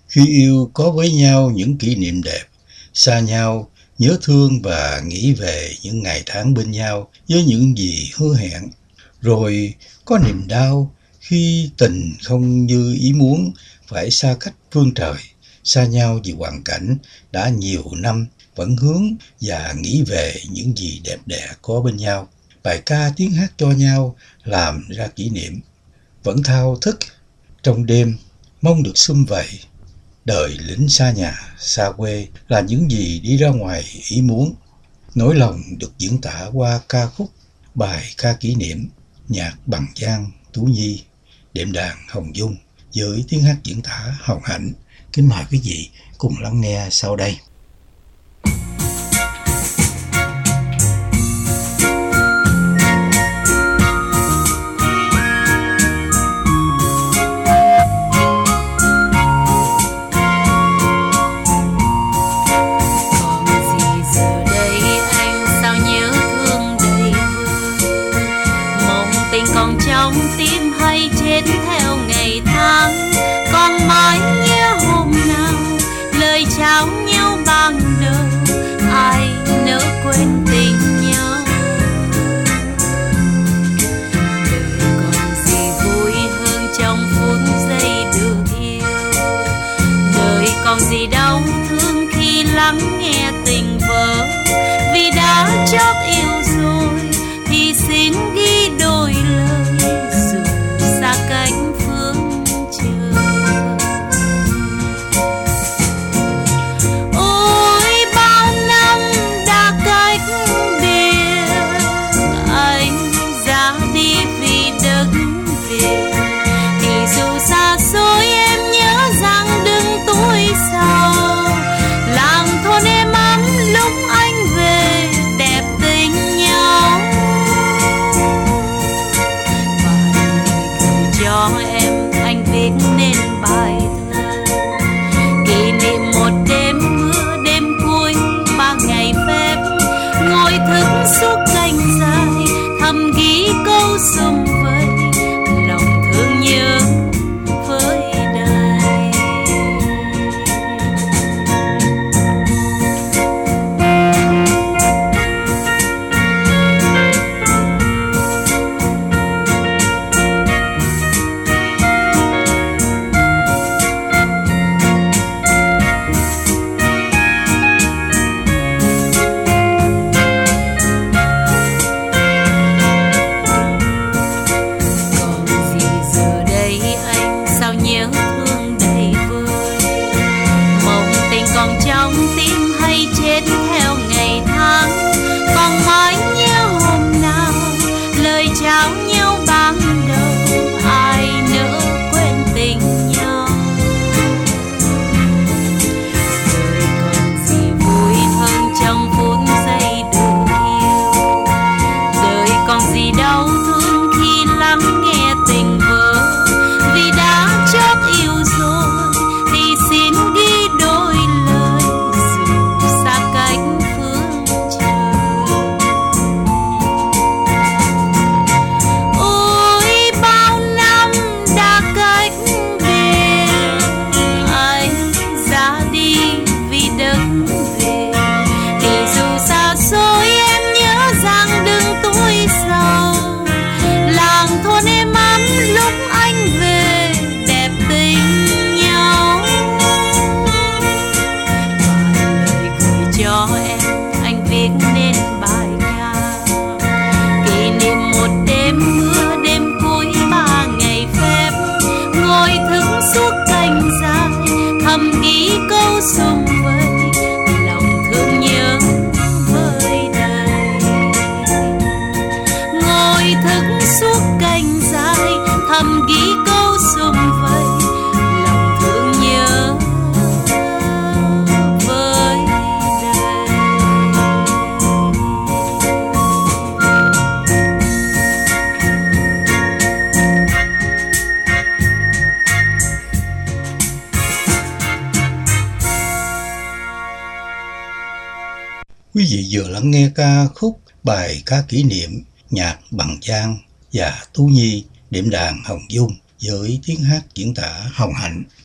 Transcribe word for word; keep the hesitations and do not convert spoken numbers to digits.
Khi yêu có với nhau những kỷ niệm đẹp, xa nhau nhớ thương và nghĩ về những ngày tháng bên nhau với những gì hứa hẹn. Rồi có niềm đau khi tình không như ý muốn, phải xa cách phương trời, xa nhau vì hoàn cảnh đã nhiều năm vẫn hướng và nghĩ về những gì đẹp đẽ có bên nhau. Bài ca tiếng hát cho nhau làm ra kỷ niệm, vẫn thao thức trong đêm mong được sum vầy. Đời lính xa nhà, xa quê là những gì đi ra ngoài ý muốn. Nỗi lòng được diễn tả qua ca khúc Bài ca kỷ niệm, nhạc Bằng Giang, Tú Nhi, đệm đàn Hồng Dung với tiếng hát diễn tả Hồng Hạnh. Kính mời quý vị cùng lắng nghe sau đây. Quý vị vừa lắng nghe ca khúc Bài ca kỷ niệm, nhạc Bằng Giang và Tú Nhi, đệm đàn Hồng Dung với tiếng hát diễn tả Hồng Hạnh.